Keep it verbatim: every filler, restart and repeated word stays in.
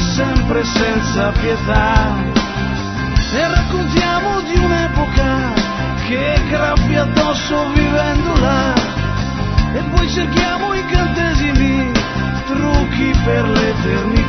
sempre senza pietà, e raccontiamo di un'epoca che graffia addosso vivendo là, e poi cerchiamo incantesimi, trucchi per l'eternità.